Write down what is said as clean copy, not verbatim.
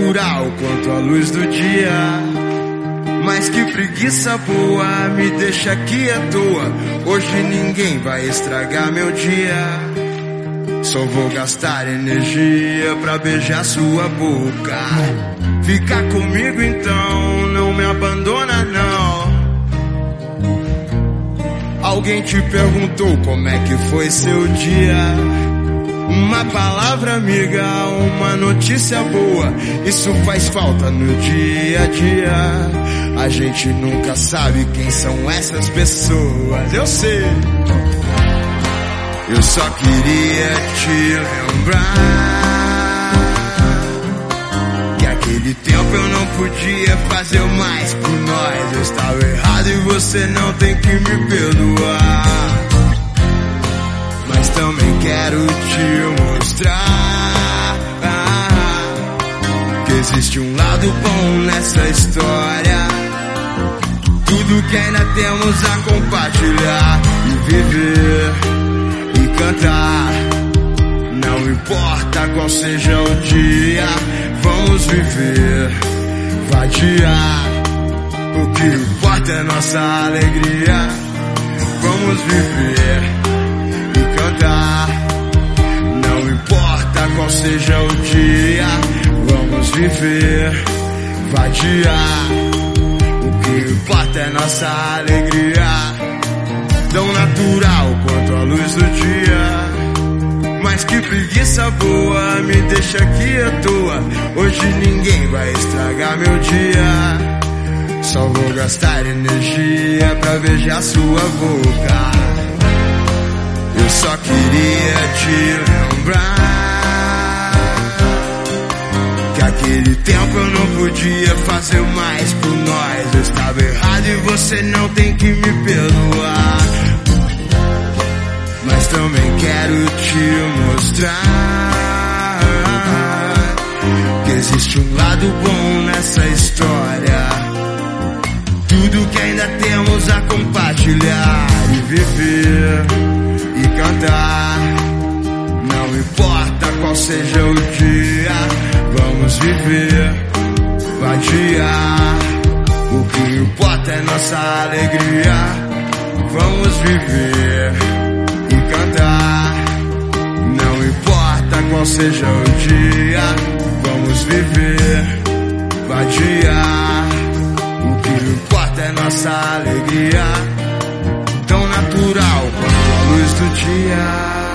natural quanto a luz do dia. Mas que preguiça boa, me deixa aqui à toa. Hoje ninguém vai estragar meu dia. Só vou gastar energia pra beijar sua boca. Fica comigo então, não me abandona não. Alguém te perguntou como é que foi seu dia? Uma palavra amiga, uma notícia boa, isso faz falta no dia a dia. A gente nunca sabe quem são essas pessoas, eu sei. Eu só queria te lembrar que aquele tempo eu não podia fazer mais por nós. Eu estava errado e você não tem que me perdoar. Mas também quero te mostrar que existe um lado bom nessa história. Tudo que ainda temos a compartilhar e viver e cantar. Não importa qual seja o dia, vamos viver, vadiar. O que importa é nossa alegria. Vamos viver e cantar. Não importa qual seja o dia, vamos viver, vadiar. O que importa é nossa alegria. Tão natural quanto a luz do dia. Mas que preguiça boa, me deixa aqui à toa. Hoje ninguém vai estragar meu dia. Só vou gastar energia pra beijar sua boca. Eu só queria te lembrar que aquele tempo eu não podia fazer mais por nós. Eu estava errado e você não tem que me perdoar. Mas também quero te mostrar que existe um lado bom nessa história. Tudo que ainda temos a compartilhar e viver e cantar. Não importa qual seja o dia, vamos viver, vadiar. O que importa é nossa alegria. Vamos viver e cantar. Não importa qual seja o dia, vamos viver, vadiar. O que importa é nossa alegria. Tão natural quanto a luz do dia.